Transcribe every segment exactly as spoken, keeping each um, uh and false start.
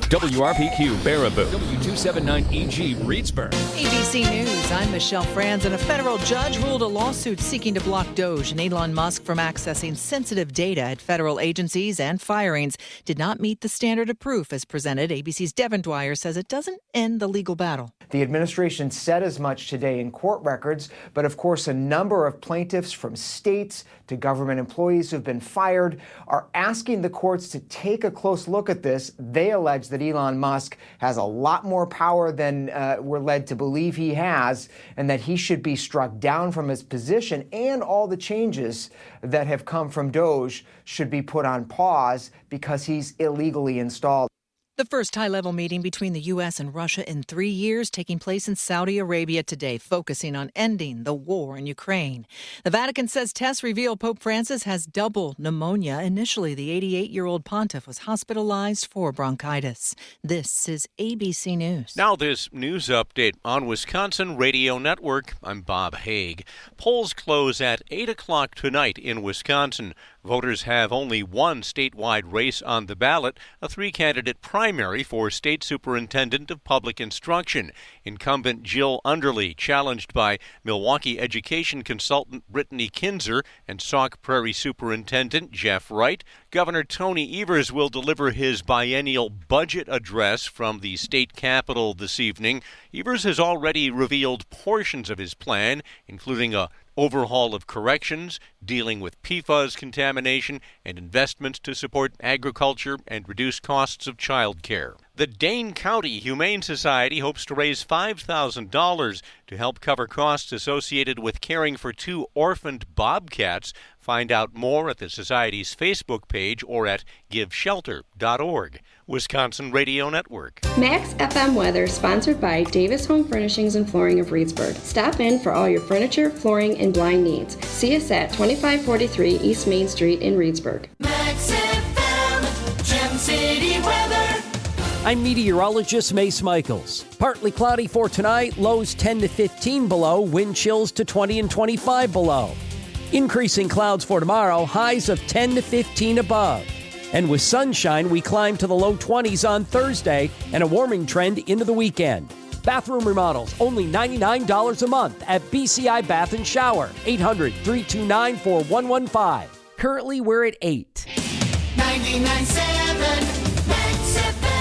W R P Q Baraboo, W two seventy-nine E G Reedsburg. A B C News, I'm Michelle Franz, and a federal judge ruled a lawsuit seeking to block Doge and Elon Musk from accessing sensitive data at federal agencies and firings did not meet the standard of proof as presented. A B C's Devin Dwyer says it doesn't end the legal battle. The administration said as much today in court records, but of course a number of plaintiffs from states to government employees who've been fired are asking the courts to take a close look at this. They allege that Elon Musk has a lot more power than uh, we're led to believe he has, and that he should be struck down from his position, and all the changes that have come from Doge should be put on pause because he's illegally installed. The first high-level meeting between the U S and Russia in three years taking place in Saudi Arabia today, focusing on ending the war in Ukraine. The Vatican says tests reveal Pope Francis has double pneumonia. Initially, the eighty-eight-year-old pontiff was hospitalized for bronchitis. This is A B C News. Now this news update on Wisconsin Radio Network. I'm Bob Haig. Polls close at eight o'clock tonight in Wisconsin. Voters have only one statewide race on the ballot, a three-candidate primary for State Superintendent of Public Instruction. Incumbent Jill Underly, challenged by Milwaukee education consultant Brittany Kinzer and Sauk Prairie Superintendent Jeff Wright. Governor Tony Evers will deliver his biennial budget address from the state capitol this evening. Evers has already revealed portions of his plan, including a overhaul of corrections, dealing with P FAS contamination, and investments to support agriculture and reduce costs of child care. The Dane County Humane Society hopes to raise five thousand dollars to help cover costs associated with caring for two orphaned bobcats. Find out more at the Society's Facebook page or at give shelter dot org. Wisconsin Radio Network. Max F M weather sponsored by Davis Home Furnishings and Flooring of Reedsburg. Stop in for all your furniture, flooring, and blind needs. See us at twenty-five forty-three East Main Street in Reedsburg. Max F M, Gem City weather. I'm meteorologist Mace Michaels. Partly cloudy for tonight, lows ten to fifteen below, wind chills to twenty and twenty-five below. Increasing clouds for tomorrow, highs of ten to fifteen above. And with sunshine, we climb to the low twenties on Thursday and a warming trend into the weekend. Bathroom remodels, only ninety-nine dollars a month at B C I Bath and Shower, eight hundred, three two nine, four one one five. Currently, we're at eight. ninety-nine point seven Max F M.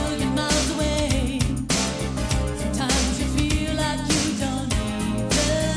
Sometimes you feel like you don't even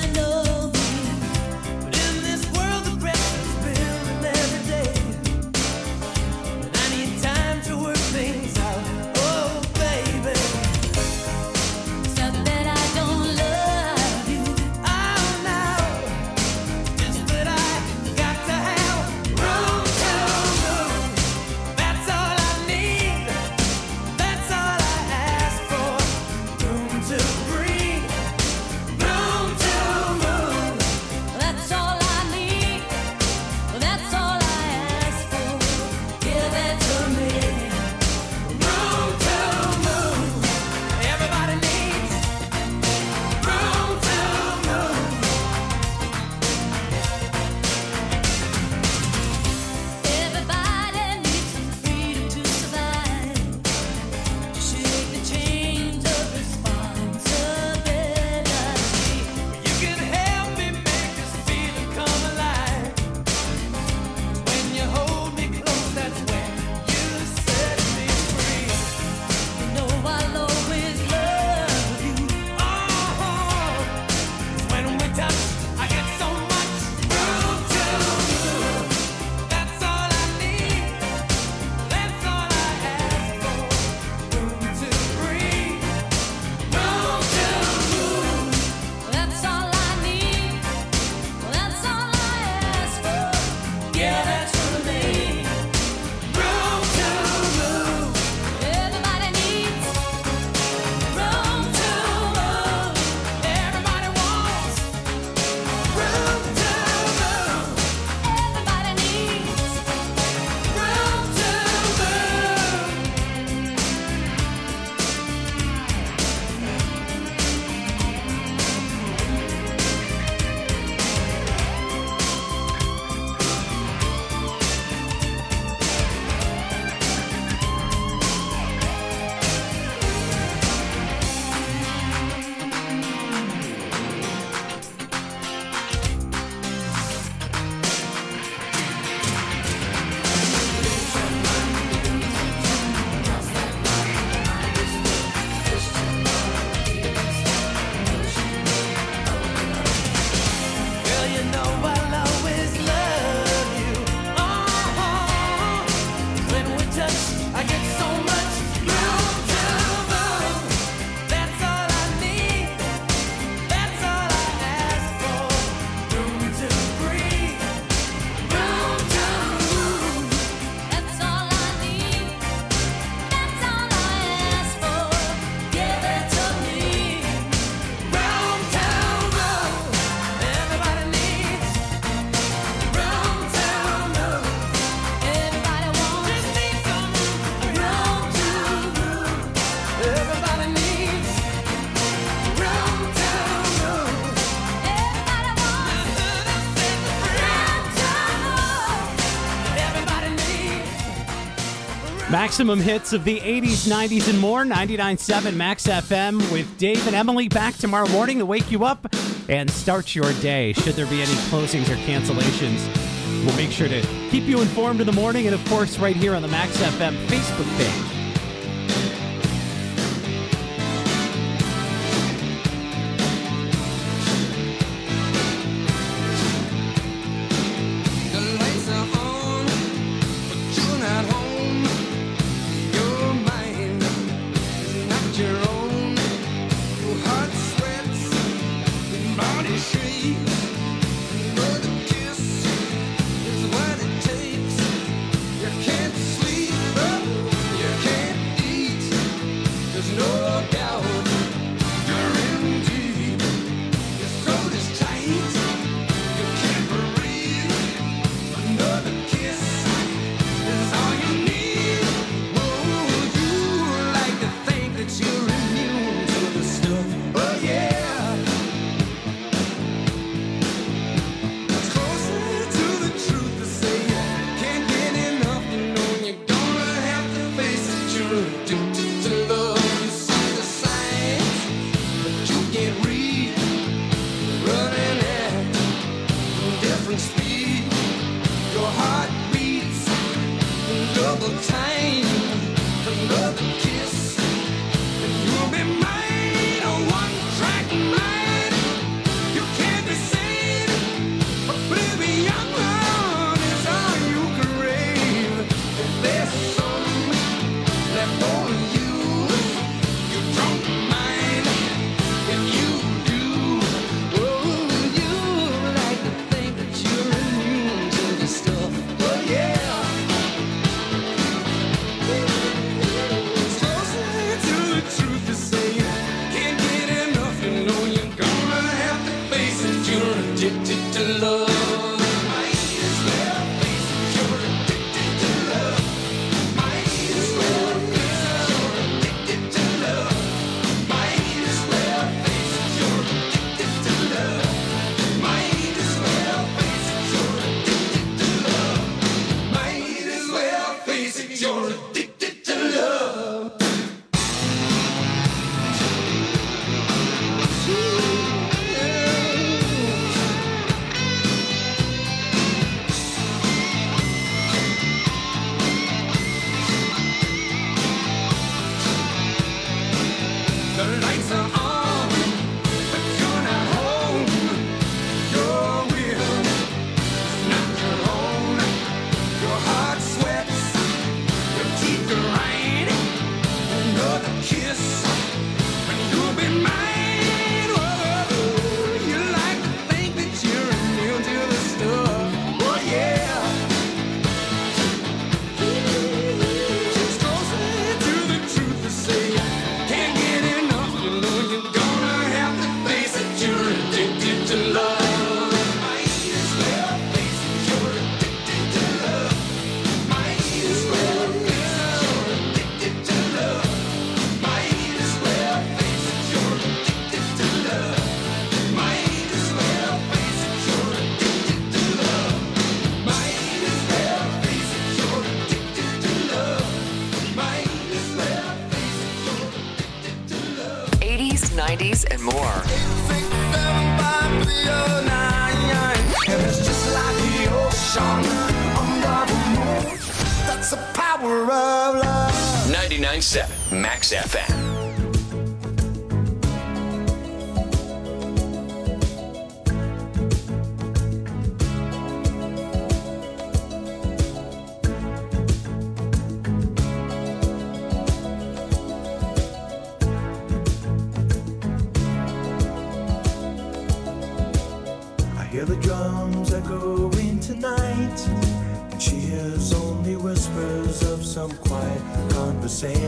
Maximum hits of the eighties, nineties, and more. ninety-nine point seven Max F M with Dave and Emily back tomorrow morning to wake you up and start your day. Should there be any closings or cancellations, we'll make sure to keep you informed in the morning, and of course right here on the Max F M Facebook page. nineties, and more. That's the power of love. ninety-nine point seven Max F M. Hear the drums echoing tonight, and she hears only whispers of some quiet conversation.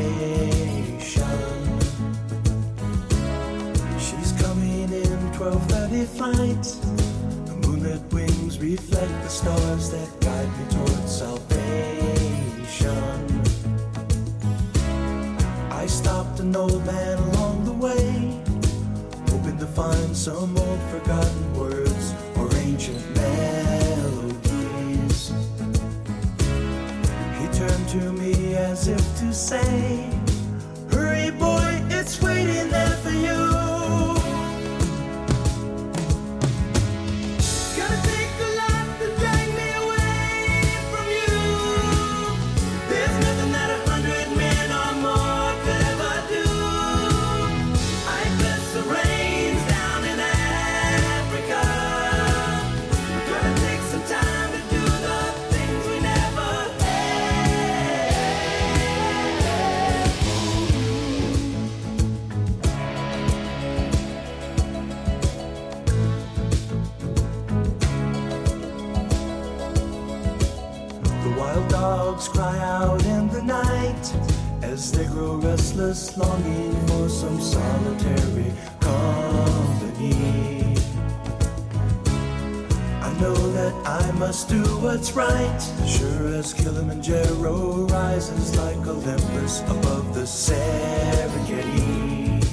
She's coming in twelve thirty flight. The moonlit wings reflect the stars that guide me towards salvation. I stopped an old man along the way, hoping to find some old forgotten words or ancient melodies. He turned to me as if to say, hurry boy, it's waiting there for you. Gonna take a lot to drag me away from you. There's nothing that a hundred men or more could ever do. I bless the rains down in Africa. We're gonna take some time to do the things we never The wild dogs cry out in the night as they grow restless, longing for some solitary company. I know that I must do what's right, sure as Kilimanjaro rises like Olympus above the Serengeti.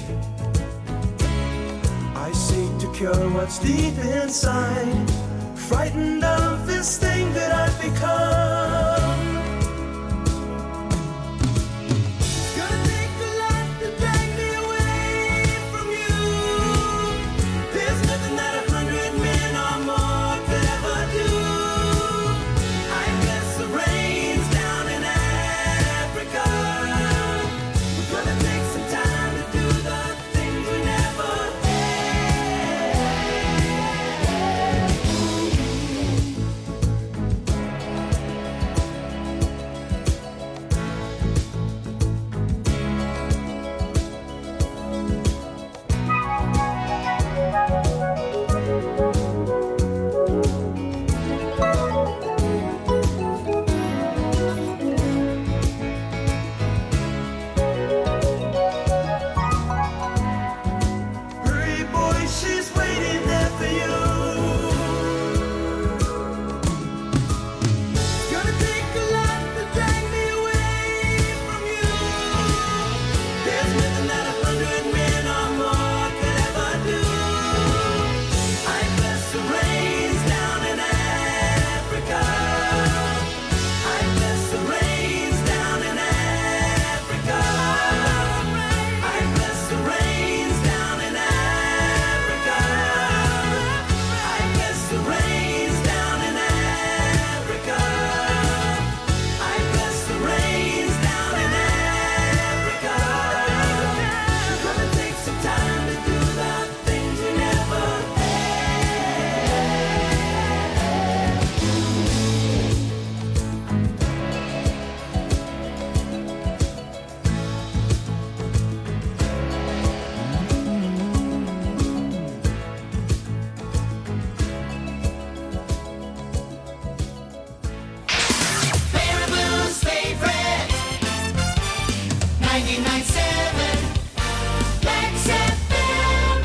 I seek to cure what's deep inside, frightened of this thing that I've become. Gonna take a lot to drag me away from you. There's nothing that a hundred men or more could ever do. I bless the rains down in Africa. We're gonna take some time to do the things we never Hurry, boy, she's waiting there for you. Gonna take a lot to drag me away from you. There's nothing that a hundred men or more could ever do. I bless the rains down in Africa. I bless the rains down in Africa. I bless the rains down in Africa. I bless the rains down in Africa. I bless the rains down in Africa. We're gonna take some time to do the things we never Baraboo's favorite ninety-nine point seven Max F M.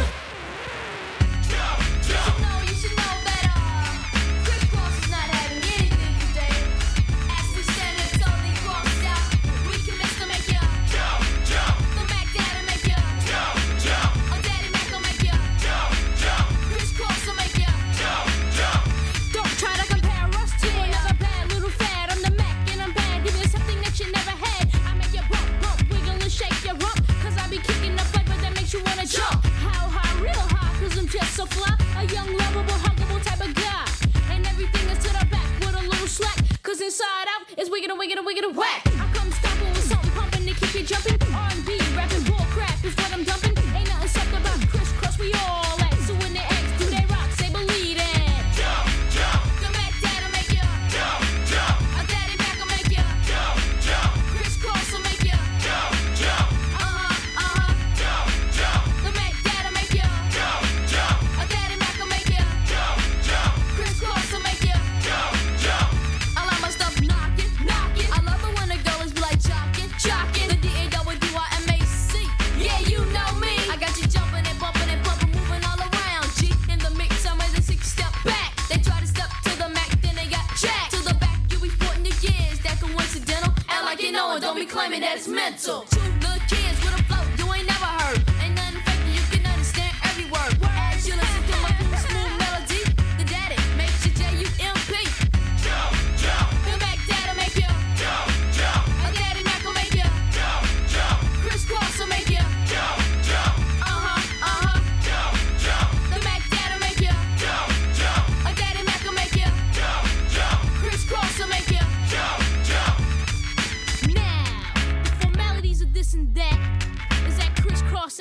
No, you should know better. Chris Cross is not having anything today. As we stand and throw these cross out, we can mix to make ya jump, jump. The Mac Daddy make ya jump, jump. Oh, Daddy Mac will make ya jump, jump. Chris Cross will make ya jump, jump. Don't try to compare us to another bad little fad. I'm the Mac and I'm bad. Give me something that you never had. I make you bump, bump, wiggle and shake your rump. Cause I be kicking the flavor that makes you wanna jump. How high, real high, cause I'm just so fly. A young, lovable, huggable type of guy. And everything is to the back with a little slack. Cause inside out is wiggin' and wiggin' and wiggin' and whack. I come stomping with something pumping to keep you jumping. R and B, rapping bull crap is what I'm dumping. Ain't nothing something about Chris Cross, we all at. So when they ask, do they rock, say believe it. Jump, jump, The Mac Dad'll make ya jump, jump, A Daddy Mac will make ya jump, jump, Chris Cross will make ya jump, jump, Uh-huh, uh-huh jump, jump, The Mac Dad'll make ya jump, jump, A Daddy Mac will make ya jump, jump, Chris Cross will make ya jump, jump. I like my stuff knockin', knockin'. I love it when the girls be like jockin', jockin'. The D A W I M A C. Yeah, you know me. I got you jumpin' and bumpin' and bumpin', moving all around. G in the mix, I'm ready to six step back. They try to step to the Mac, then they got jacked. To the back, you be sporting your gears. That coincidental. Act like you know it, don't be claiming that it's mental. Two little kids with a flow you ain't never heard. Ain't nothing fake, you can understand every word. As you listen to my cool, smooth melody, the daddy makes you J U M P. Jump, jump, The Mac Dad'll make ya jump,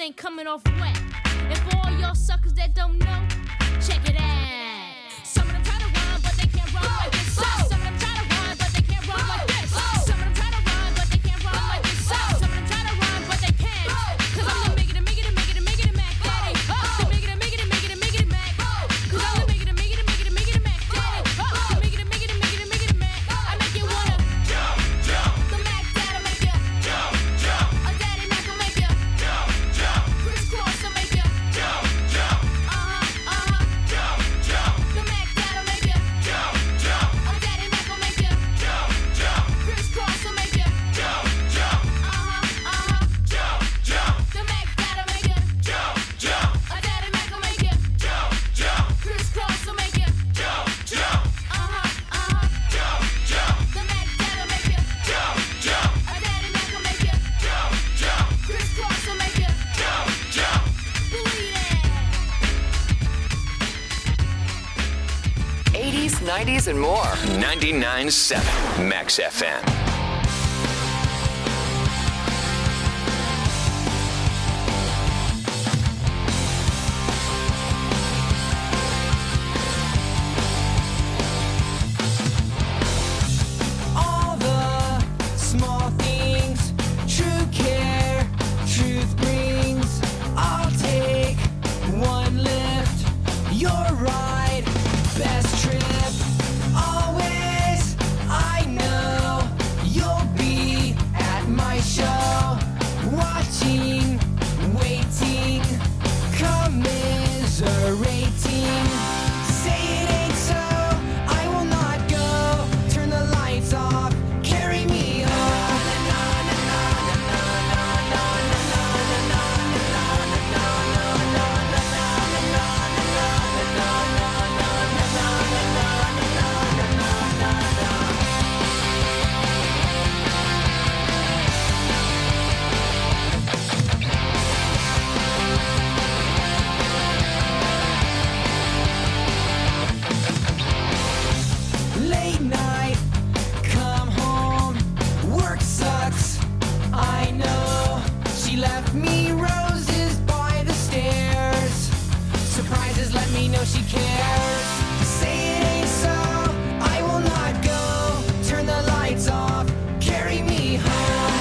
ain't coming off wet. And for all y'all suckers that don't know, check it out. Some of them try to rhyme, but they can't rhyme like this. Some of them try to rhyme, but they can't rhyme like this. Some of them try to rhyme, but they can't rhyme like this. Some of them try to rhyme, but they can't. Cause I'm the Miggity, Miggity, Miggity, Miggity Mac Daddy. The Miggity, Miggity, Miggity, Miggity Mac. Cause I'm the Miggity, Miggity, Miggity, Miggity Mac Daddy. The Miggity, Miggity, Miggity, Miggity Mac. I make you wanna jump, jump. The Mac Dad'll make you jump, jump. A Daddy Mac will make you jump, jump. Crisscross will make you jump, jump. Uh-huh, uh-huh. Jump, jump. The Mac Dad'll make you jump, jump. A Daddy Mac will make you jump, jump. Crisscross will make you jump, jump. Uh-huh, uh-huh. Jump, jump. The Mac Dad'll make you jump, jump. A Daddy Mac will make you jump, jump. Crisscross will make you jump, jump. Uh-huh, uh-huh. Jump, jump. The Mac Dad'll make you jump, jump. A Daddy Mac will make you jump, jump. Crisscross will make you jump, jump. Believe it. eighties, nineties, and more. ninety-nine point seven Max F M. All the small things, true care, truth brings. I'll take one lift, your ride, best trip. Always, I know you'll be at my show, watching, waiting, commiserating. Say it ain't so, I will not go. Turn the lights off, carry me home. Late night, come home, work sucks, I know. She left me roses by the stairs. Surprises let me know she cares. Say it ain't so, I will not go. Turn the lights off, carry me home.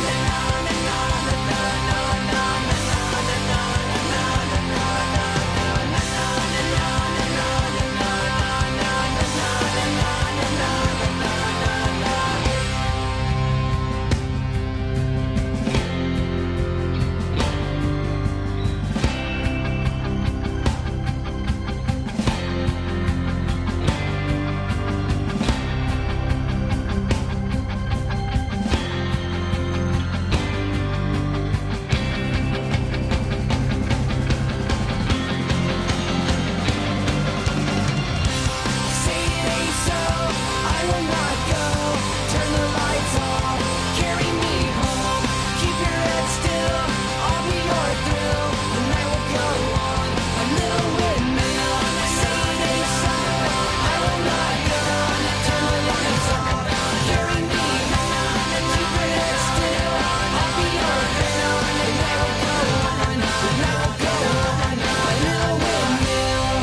Say it ain't so, I will not go. Turn the lights off, carry me home. Keep your head still, I'll be your thrill. The night will go on, a little windmill. Say it ain't so, I will not go. Turn the lights off, carry me home. Keep your head still, I'll be your thrill. The night will go on, the night will go on, a little windmill.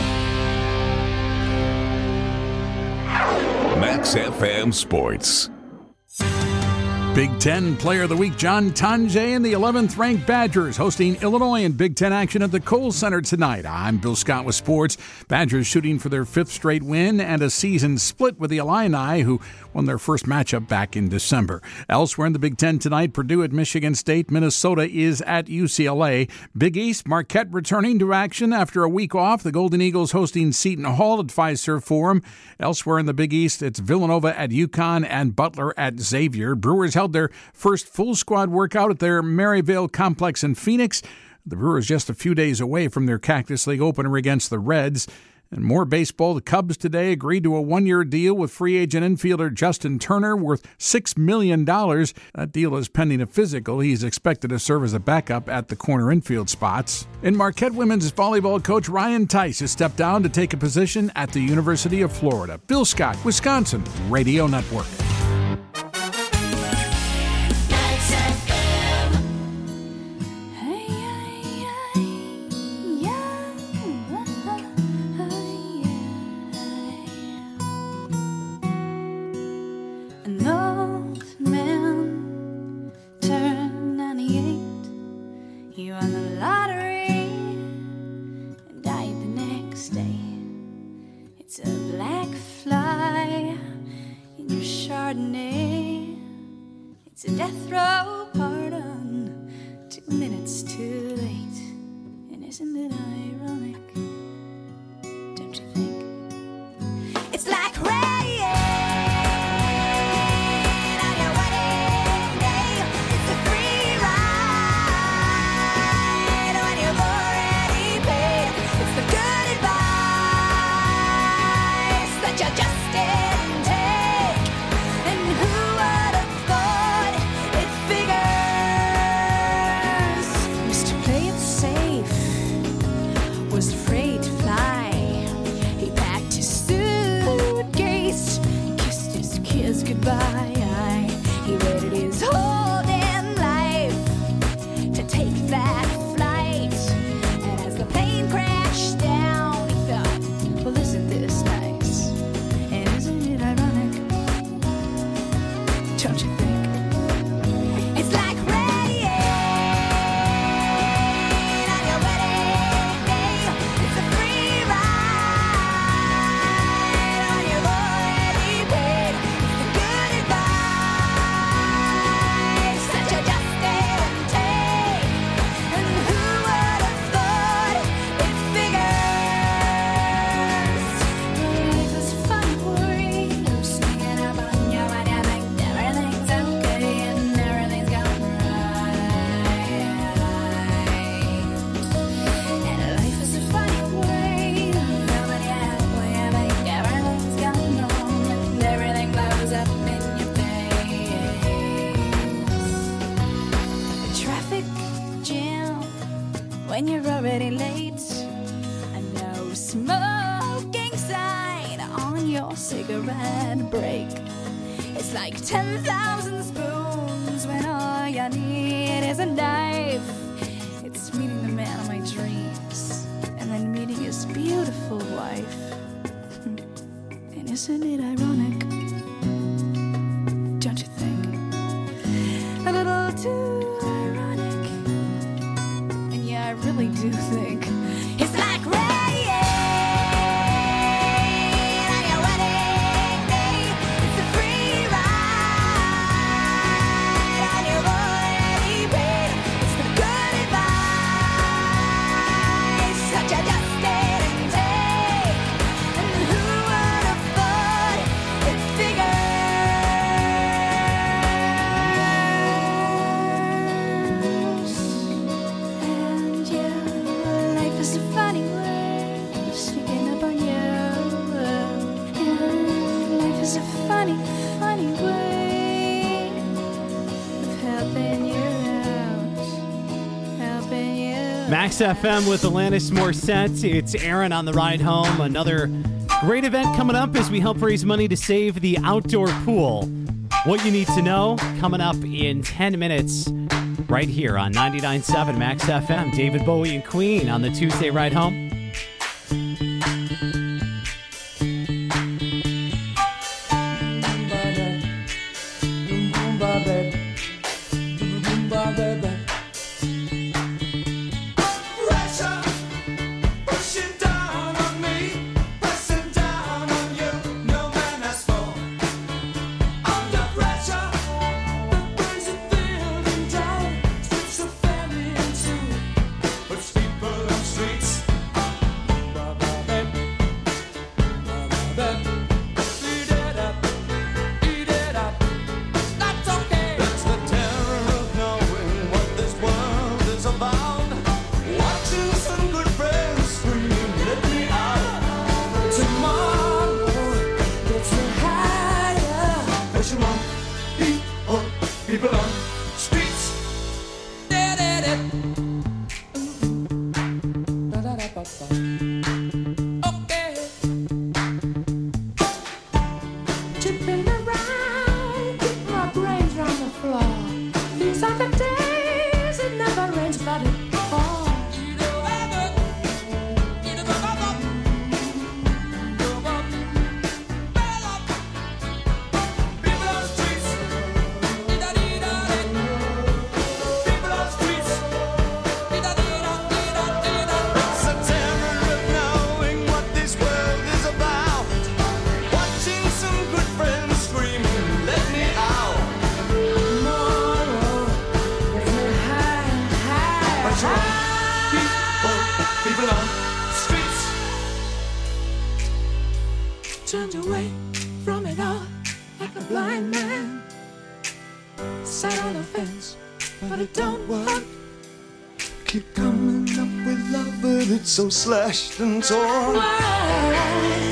Max F M Sports. Big Ten Player of the Week, John Tonje and the eleventh-ranked Badgers hosting Illinois in Big Ten action at the Kohl Center tonight. I'm Bill Scott with sports. Badgers shooting for their fifth straight win and a season split with the Illini, who won their first matchup back in December. Elsewhere in the Big Ten tonight, Purdue at Michigan State. Minnesota is at U C L A. Big East, Marquette returning to action after a week off. The Golden Eagles hosting Seton Hall at Fiserv Forum. Elsewhere in the Big East, it's Villanova at UConn and Butler at Xavier. Brewers held their first full squad workout at their Maryvale complex in Phoenix. The Brewers just a few days away from their Cactus League opener against the Reds. And more baseball. The Cubs today agreed to a one-year deal with free agent infielder Justin Turner worth six million dollars. That deal is pending a physical. He's expected to serve as a backup at the corner infield spots. In Marquette women's volleyball, coach Ryan Tice has stepped down to take a position at the University of Florida. Bill Scott, Wisconsin Radio Network. It's a death row pardon, two minutes too late. And isn't it ironic? Don't you think? It's like rain on your wedding day. It's a free ride when you've already paid. It's the good advice that you just didn't take. And who would have thought it figures? Mister Play It Safe was afraid to fly. He packed his suitcase, kissed his kids goodbye. He waited his whole damn life to take that flight. And as the plane crashed down, he thought, well, isn't this nice? And isn't it ironic? Don't you think? It's like rain on your wedding day. It's a free ride when you've already paid. It's the good advice that you just didn't take. And who would have thought it figures? Life is a funny word. You're sneaking up on you and you think everything's okay and everything's gone right. And life is a funny word. Nobody halfway, I think everything's gone wrong and everything blows up in your face. A traffic jam when you're already late. A no smoking sign on your cigarette break. It's like ten thousand spoons when all you need is a knife. It's meeting the man of my dreams and then meeting his beautiful wife. Hmm. And isn't it ironic? Don't you think? A little too ironic. And yeah, I really do think it's like rain on your wedding day. It's a free ride and you've already paid. It's the good advice that you just didn't take. And who would have thought it figures? And yeah, life is a funny word, sneaking up on you. Yeah, life is a funny, funny way of helping you out, helping you. Max F M with Alanis Morissette. It's Aaron on the ride home. Another great event coming up as we help raise money to save the outdoor pool. What you need to know coming up in ten minutes right here on ninety-nine point seven Max F M. David Bowie and Queen on the Tuesday ride home. Pressure pushing down on me, pressing down on you. No man has fallen under pressure. The brings a building down, splits a family in two, puts people on streets. Eat it up, eat it up. That's okay. That's the terror of knowing what this world is about. Watching some good friends scream, let me out. Tomorrow gets me higher. Pushing on people, people on streets. Okay. Chipping around, keep my brains round the floor. These are the days it never rains, but it falls. People on streets. turned away from it all like a blind man. Sat on the fence, but it don't work. Keep coming up with love, but it's so slashed and torn. Why?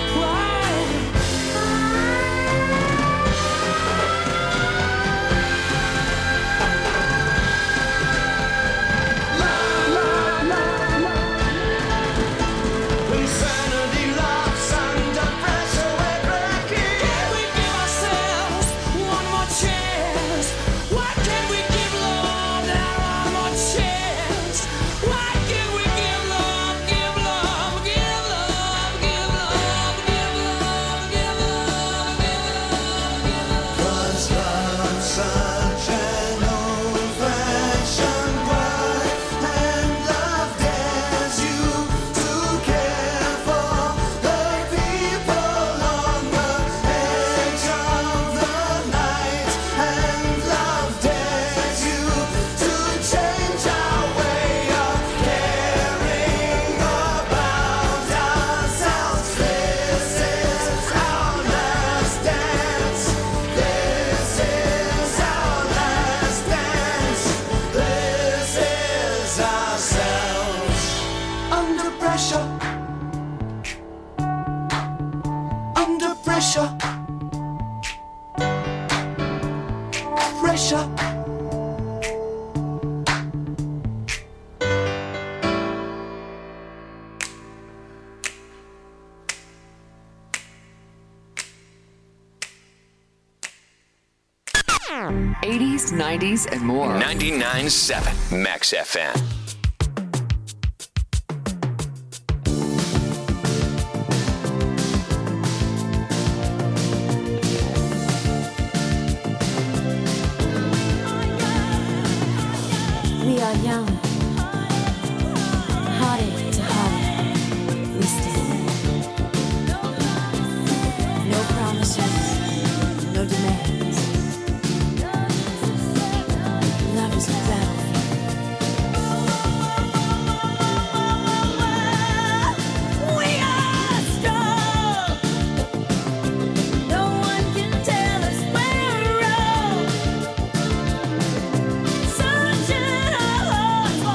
eighties, nineties, and more. ninety-nine point seven Max F M. We are young, hearted to heart, we stand. No promises, no demands. Love is a battlefield. We are strong. No one can tell us we're wrong. Sunshine our hearts.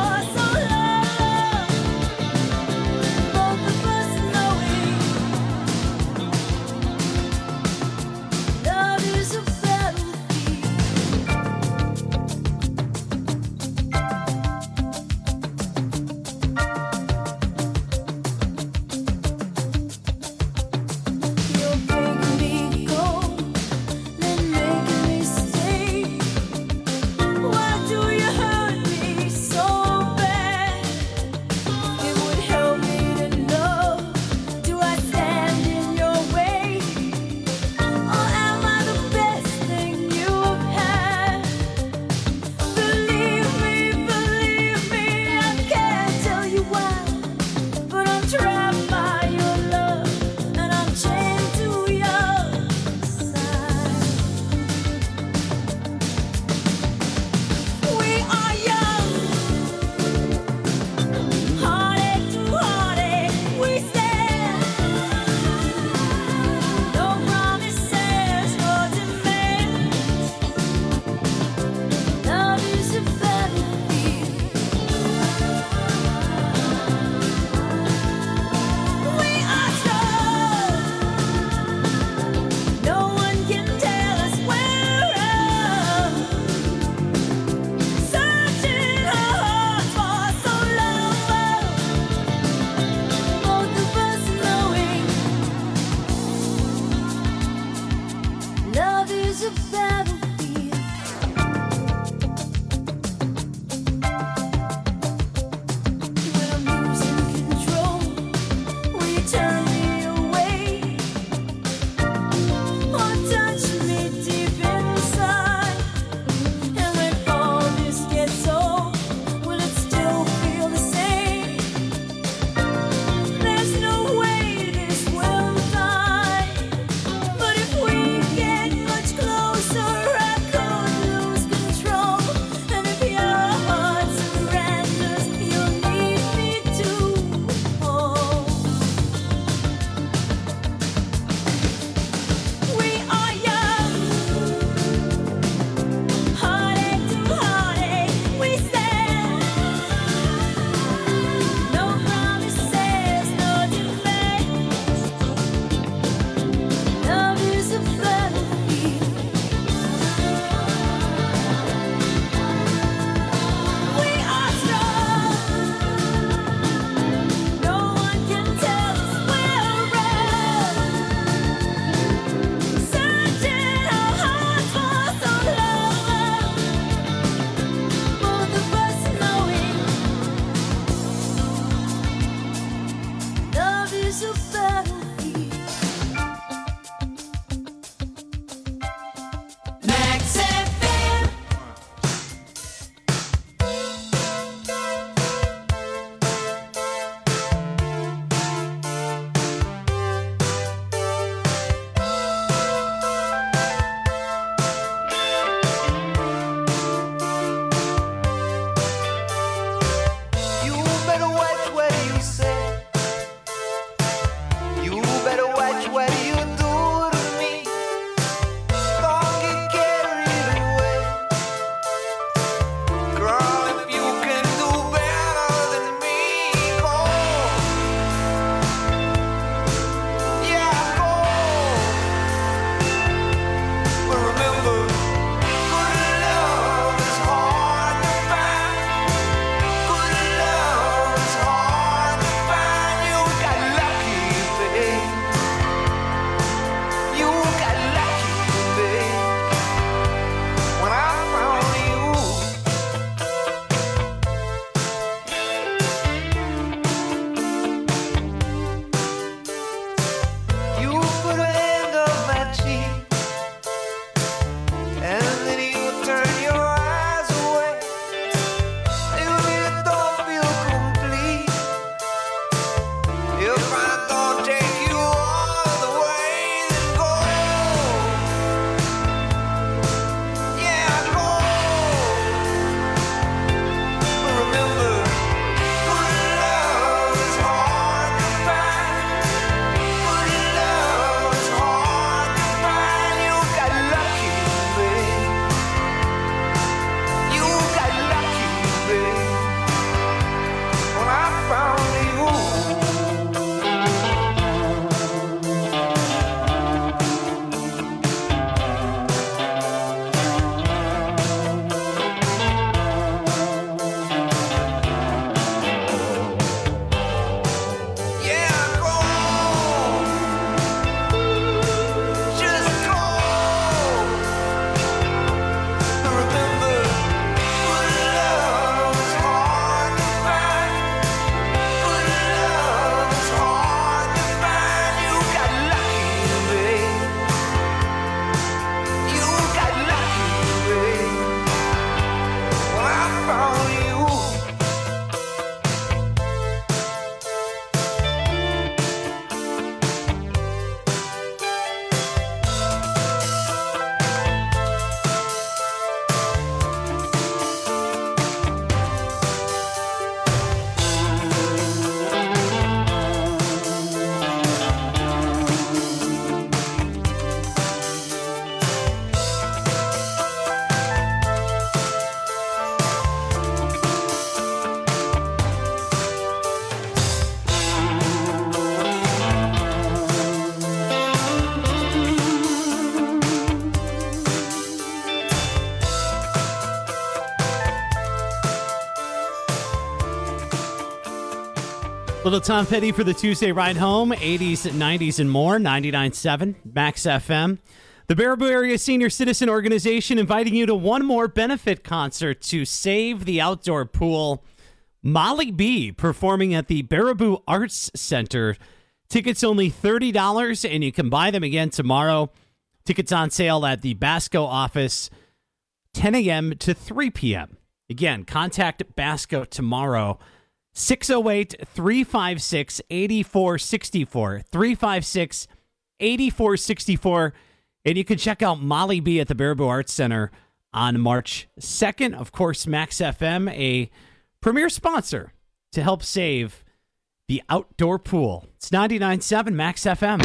about you. Little Tom Petty for the Tuesday ride home, eighties, nineties, and more, ninety-nine point seven Max F M. The Baraboo Area Senior Citizen Organization inviting you to one more benefit concert to save the outdoor pool. Molly B performing at the Baraboo Arts Center. Tickets only thirty dollars, and you can buy them again tomorrow. Tickets on sale at the Basco office, ten a.m. to three p.m. Again, contact Basco tomorrow. six oh eight, three five six, eight four six four, three five six, eight four six four. And you can check out Molly B at the Baraboo Arts Center on March second. Of course, Max F M, a premier sponsor to help save the outdoor pool. It's ninety-nine point seven Max F M.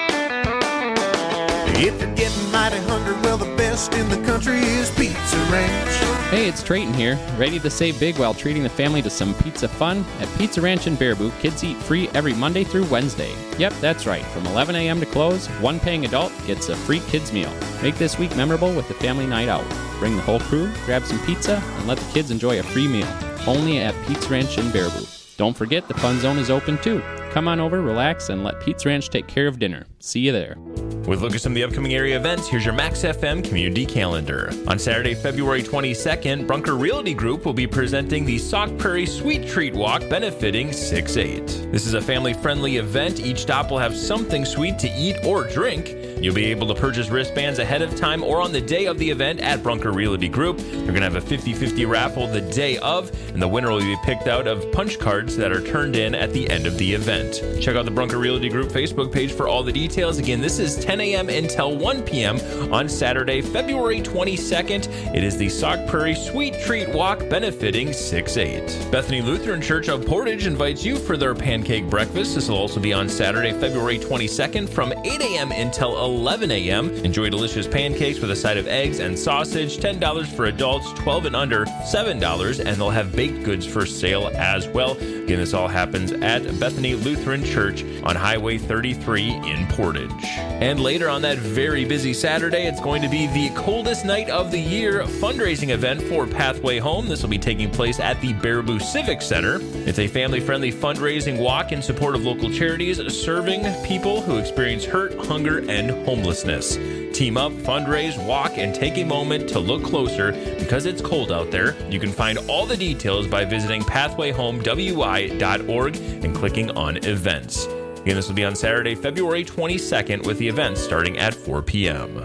If you're getting mighty hungry, well, the best in the country is Pizza Ranch. Hey, it's Trayton here, ready to save big while treating the family to some pizza fun. At Pizza Ranch in Baraboo, kids eat free every Monday through Wednesday. Yep, that's right. From eleven a.m. to close, one paying adult gets a free kids meal. Make this week memorable with a family night out. Bring the whole crew, grab some pizza, and let the kids enjoy a free meal. Only at Pizza Ranch in Baraboo. Don't forget, the Fun Zone is open too. Come on over, relax, and let Pizza Ranch take care of dinner. See you there. With a look at some of the upcoming area events, here's your Max F M community calendar. On Saturday, February twenty-second, Brunker Realty Group will be presenting the Sauk Prairie Sweet Treat Walk benefiting six eight. This is a family-friendly event. Each stop will have something sweet to eat or drink. You'll be able to purchase wristbands ahead of time or on the day of the event at Brunker Realty Group. They're going to have a fifty-fifty raffle the day of, and the winner will be picked out of punch cards that are turned in at the end of the event. Check out the Brunker Realty Group Facebook page for all the details. Again, this is ten a.m. until one p.m. on Saturday, February twenty-second. It is the Sauk Prairie Sweet Treat Walk benefiting six eight. Bethany Lutheran Church of Portage invites you for their pancake breakfast. This will also be on Saturday, February twenty-second from eight a.m. until eleven a.m. Enjoy delicious pancakes with a side of eggs and sausage. ten dollars for adults, twelve and under, seven dollars, and they'll have baked goods for sale as well. Again, this all happens at Bethany Lutheran Church on Highway thirty-three in Portage. And later on that very busy Saturday, it's going to be the coldest night of the year fundraising event for Pathway Home. This will be taking place at the Baraboo Civic Center. It's a family-friendly fundraising walk in support of local charities serving people who experience hurt, hunger, and homelessness. Team up, fundraise, walk, and take a moment to look closer because it's cold out there. You can find all the details by visiting pathway home w i dot org and clicking on events. Again, this will be on Saturday, February twenty-second, with the event starting at four p.m.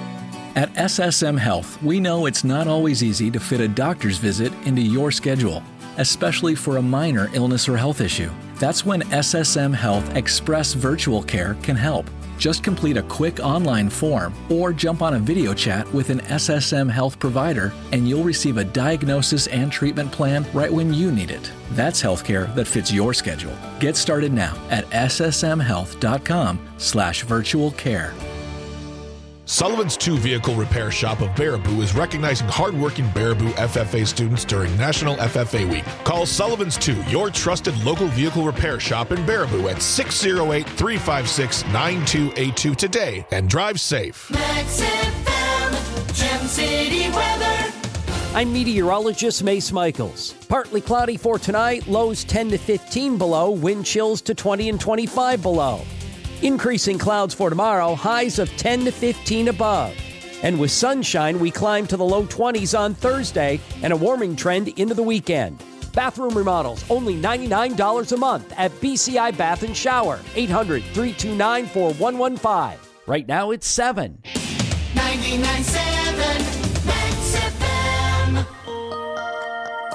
At S S M Health, we know it's not always easy to fit a doctor's visit into your schedule, especially for a minor illness or health issue. That's when S S M Health Express Virtual Care can help. Just complete a quick online form or jump on a video chat with an S S M Health provider and you'll receive a diagnosis and treatment plan right when you need it. That's healthcare that fits your schedule. Get started now at s s m health dot com slash virtual care. Sullivan's Two Vehicle Repair Shop of Baraboo is recognizing hardworking Baraboo F F A students during National F F A Week. Call Sullivan's Two, your trusted local vehicle repair shop in Baraboo at six oh eight, three five six, nine two eight two today and drive safe. Max F M, Gem City weather. I'm meteorologist Mace Michaels. Partly cloudy for tonight, lows ten to fifteen below, wind chills to twenty and twenty-five below. Increasing clouds for tomorrow, highs of ten to fifteen above. And with sunshine, we climb to the low twenties on Thursday and a warming trend into the weekend. Bathroom remodels, only ninety-nine dollars a month at B C I Bath and Shower, eight hundred, three two nine, four one one five. Right now it's seven. ninety-nine point seven Max F M.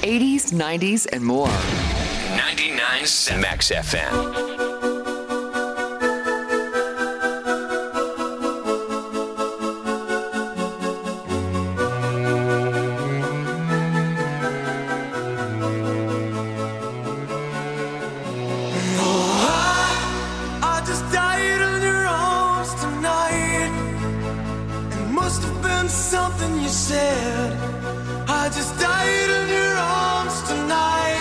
eighties, nineties, and more. ninety-nine point seven Max F M. Something you said, I just died in your arms tonight.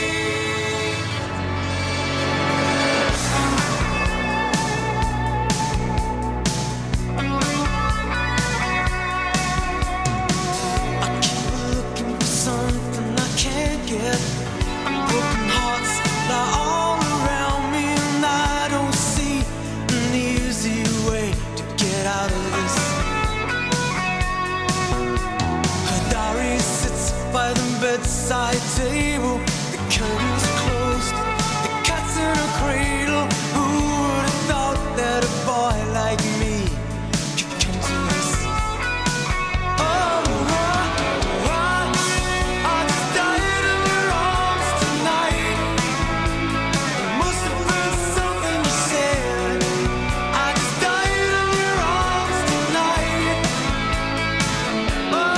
I keep looking for something I can't get. Broken hearts lie all around me, and I don't see an easy way to get out of this. By the bedside table, the curtains closed, the cat's in a cradle. Who would have thought that a boy like me could come to this? Oh, I, I, I just died in your arms tonight. It must have been something you said. I just died in your arms tonight. Oh,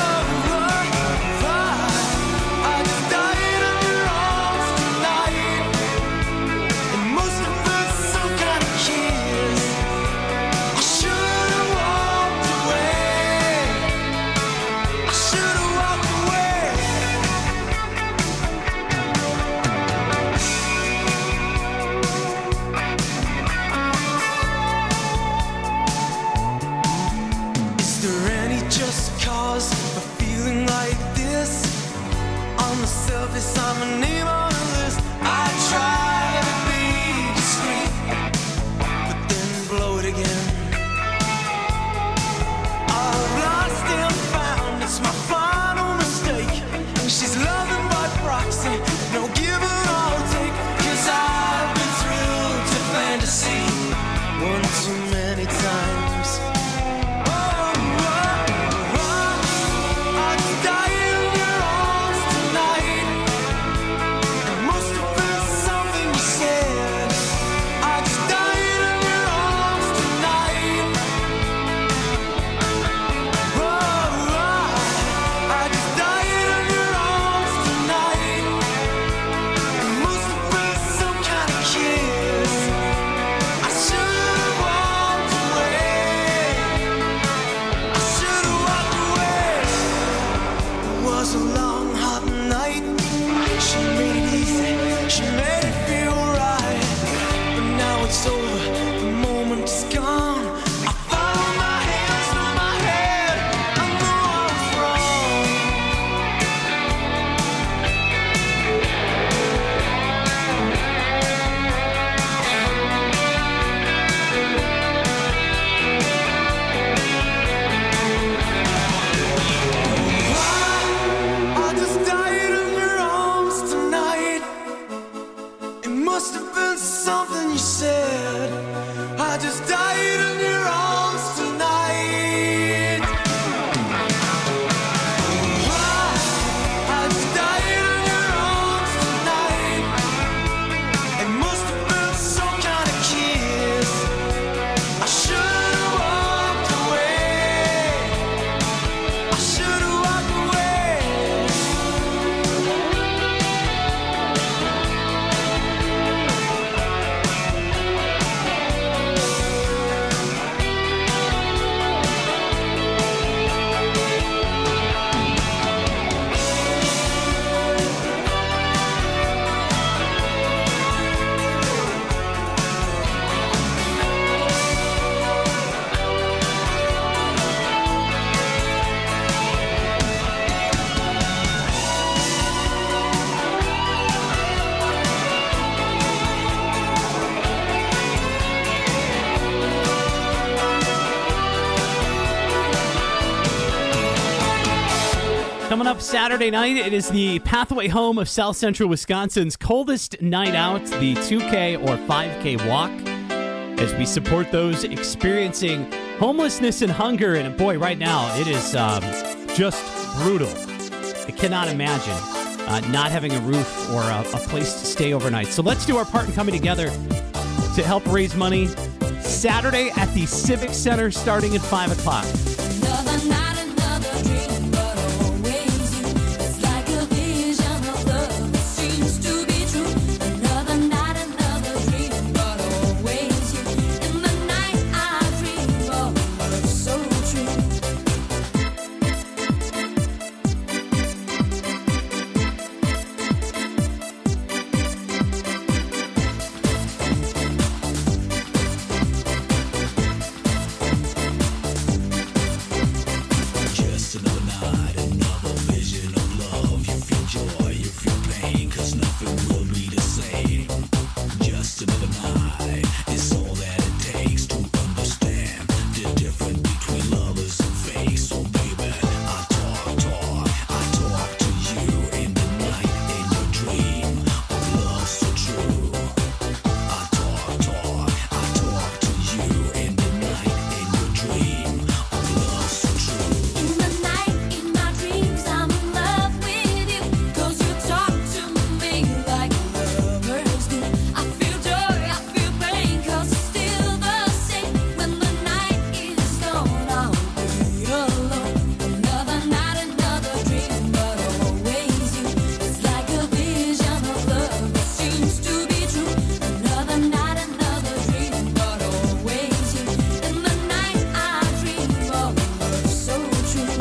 surface, I'm a name on a list. I try to be discreet, but then blow it again. I've lost and found, it's my final mistake. She's loving by proxy, no give and I'll take. Cause I've been thrilled to fantasy one too many times. It's over, the moment is gone. I found my hands through my head. I know I was wrong. I, I just died in your arms tonight. It must have been something you said. I just died in your arms tonight. I, I just died in your arms tonight. It must have been some kind of kiss. I should have walked away. I should have walked away. Coming up Saturday night, it is the pathway home of South Central Wisconsin's coldest night out, the two K or five K walk, as we support those experiencing homelessness and hunger. And boy, right now, it is um, just brutal. I cannot imagine uh, not having a roof or a, a place to stay overnight. So let's do our part in coming together to help raise money Saturday at the Civic Center starting at five o'clock. Another night, another dream, but always you. It's like a vision of love that seems to be true. Another night, another dream, but always you. In the night I dream of love so true. Just another night, another vision of love. You feel joy, you feel pain, cause nothing will be the same. Just another night is all that it takes to understand the difference between lovers and fake. So baby, I talk, talk, I talk to you in the night, in your dream of love so true. I talk, talk, I talk to you in the night, in your dream of love so true. In the night, in my dreams, I'm in love with you. Cause you talk to me like lovers do. I feel joy, I feel pain, cause it's still the same. When the night is gone, I'll be alone. Another night, another dream, but always you. It's like a vision of love that seems to be true. Another night, another dream, but always you. In the night I dream of love so true.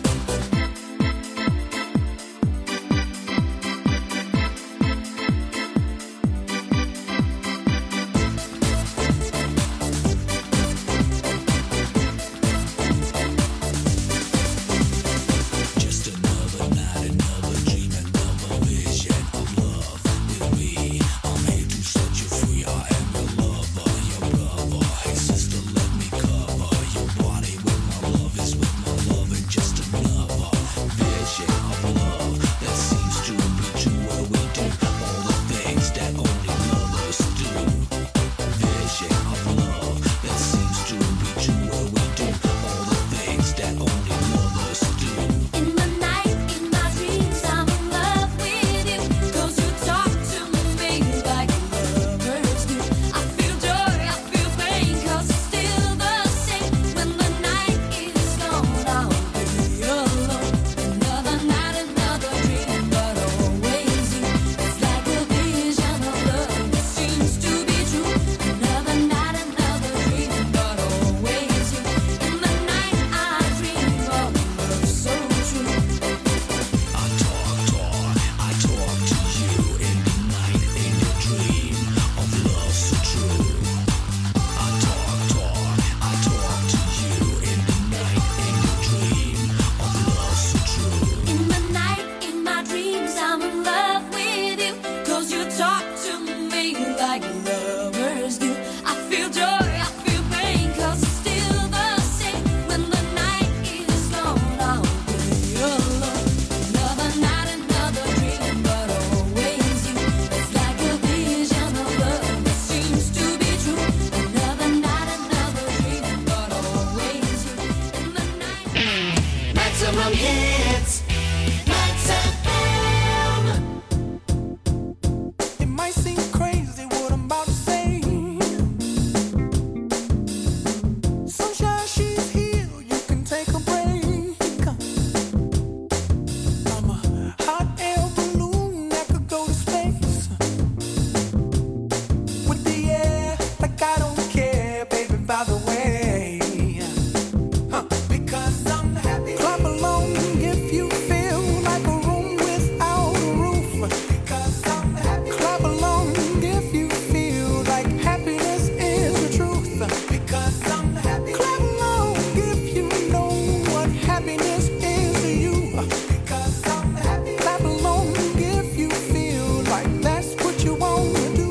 Just another night, another dream, another vision of love with me. I'm here to set you free. I am your lover, your brother. Hey sister, let me cover your body with my love. Is with my love, and just another vision of love that seems to be true. Where we do all the things that only lovers do. Vision of love that seems to be true. Where we do all the things that only lovers do. In the night, in my dreams, I'm in love with you. Cause you talk to me like lovers do. I feel joy, I feel pain, cause it's still the same. When the night is gone, I'll be alone. Another night, another dream, but always you. It's like a vision of love that seems to be true. Another night, another dream, but always you. In the night I dream of love so true. I talk, talk, I talk to you in the night, in your dream of love so true. I talk, talk, I talk to you in the night, in your dream of love so true. In the night, in my dreams, I'm in love with you. Cause you talk to me like lovers do. I feel joy, I feel pain, cause it's still the same. When the night is gone, I'll be alone. Another night, another dream, but always you. It's like a vision of love that seems to be true. Another night, another dream, but always you. In the night. Maximum hits. Max F M. It might seem crazy what I'm about to say. Sunshine, she's here, you can take a break. I'm a hot air balloon that could go to space. With the air, like I don't care, baby, by the way. Huh, because I'm happy. Clap along if you feel like a room without a roof. Because I'm happy. Clap along if you feel like happiness is the truth. Because I'm happy. Clap along if you know what happiness is to you. Because I'm happy. Clap along if you feel like that's what you want to do.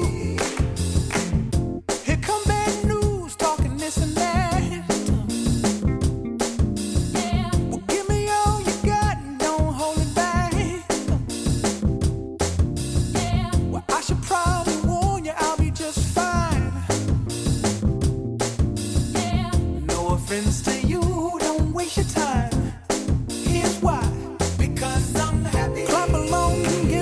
Here come bad news, talking this and that. Well, give me all you got and don't hold it back. Well, I should probably warn you, I'll be just fine. No offense to you, don't waste your time. Here's why. Because I'm happy. Clap along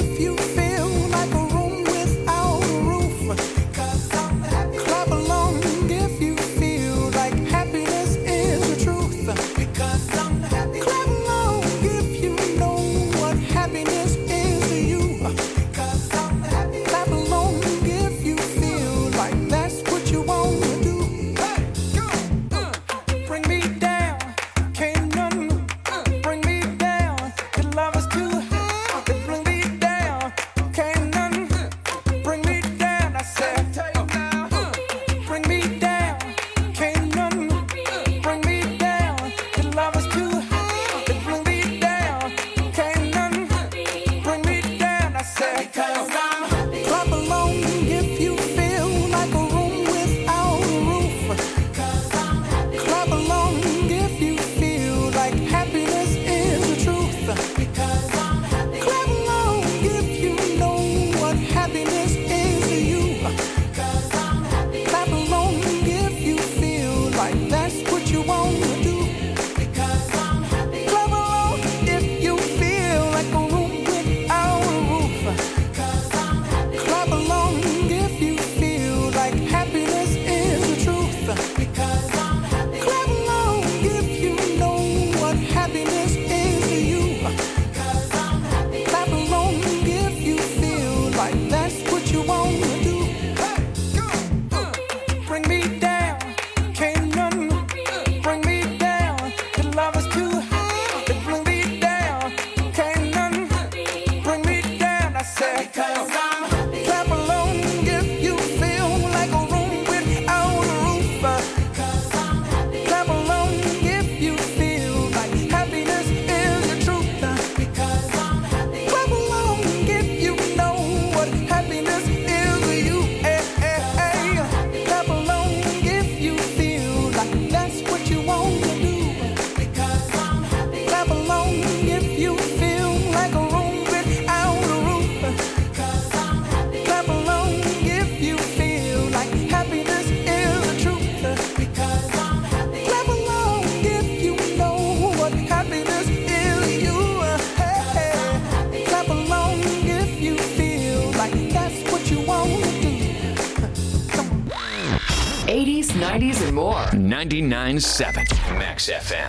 nineties and more. ninety-nine point seven Max F M.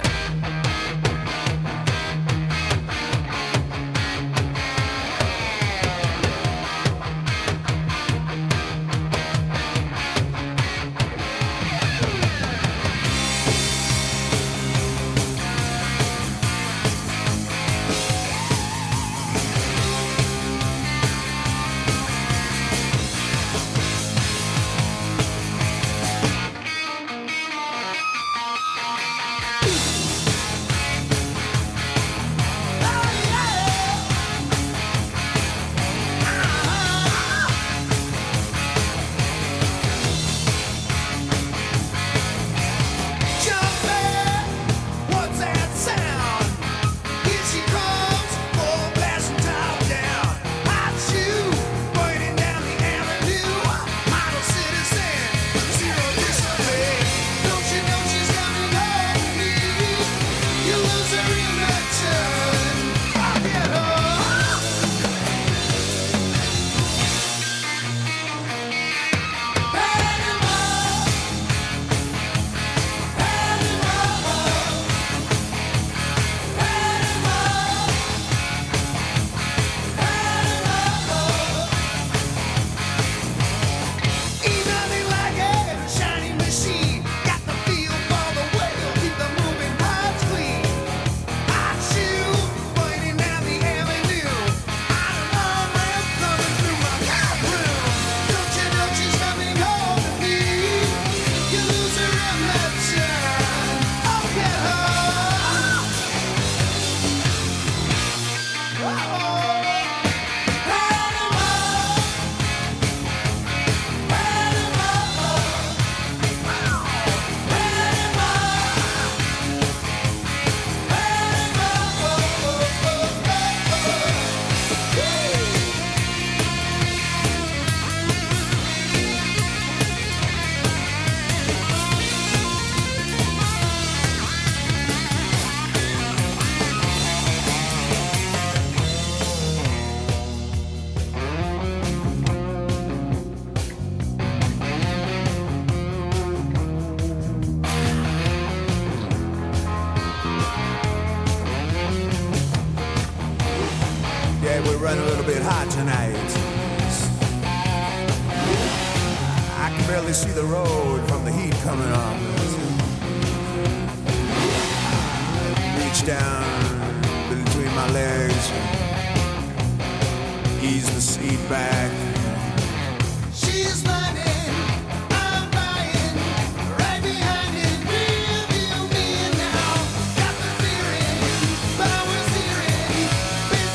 Running a little bit hot tonight. I can barely see the road from the heat coming on. Reach down between my legs, ease the seat back.